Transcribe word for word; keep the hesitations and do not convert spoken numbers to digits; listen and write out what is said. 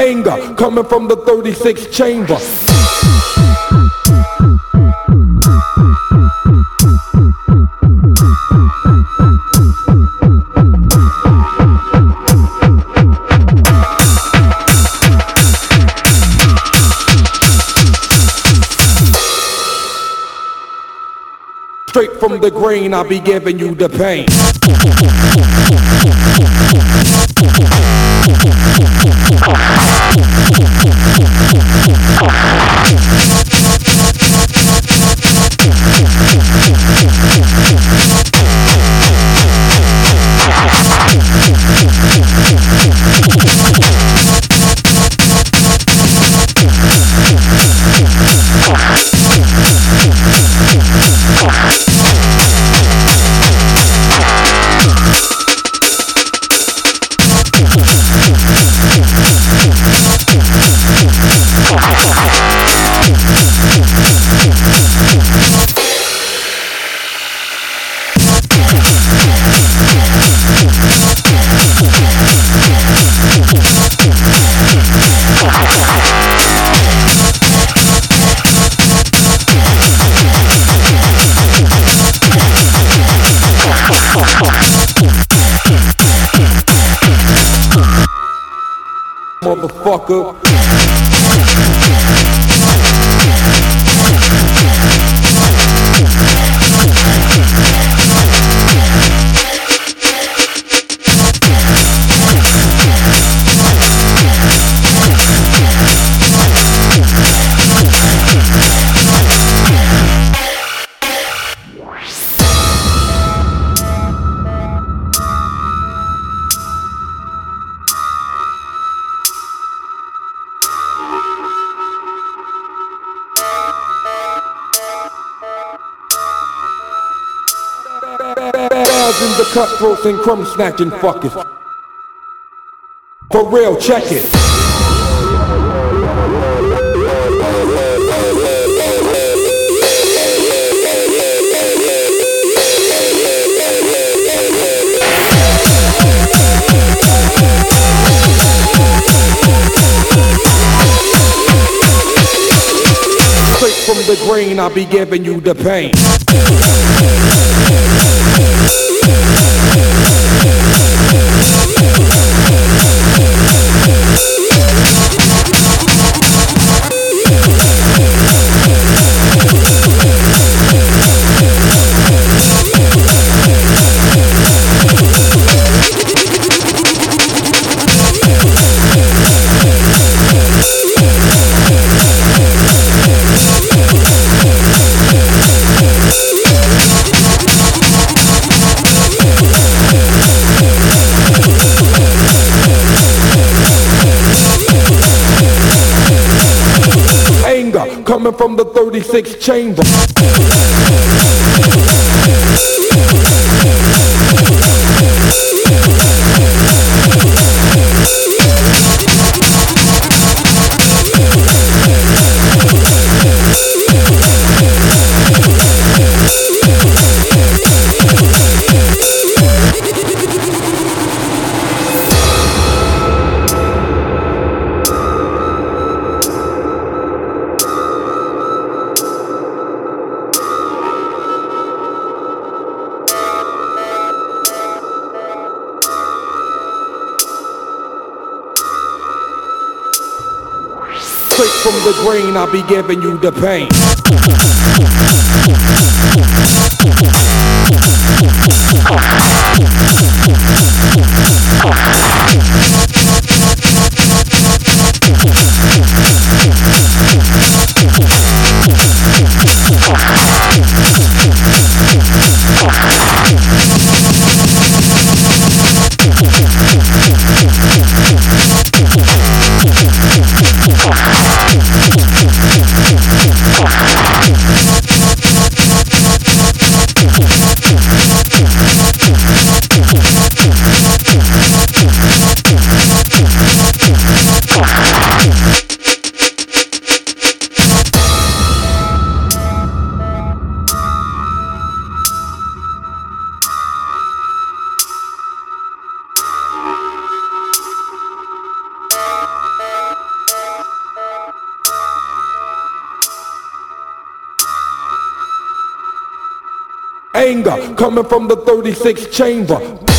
Anger coming from the thirty-sixth chamber. Straight from the grain, I'll be giving you the pain. Motherfucker. Thousands of cutthroats and crumb snatching fuckers. For real, check it. Straight from the grain, I'll be giving you the pain. Coming from the thirty-sixth chamber. Straight from the grain, I'll be giving you the pain. anger coming from the thirty-six chamber.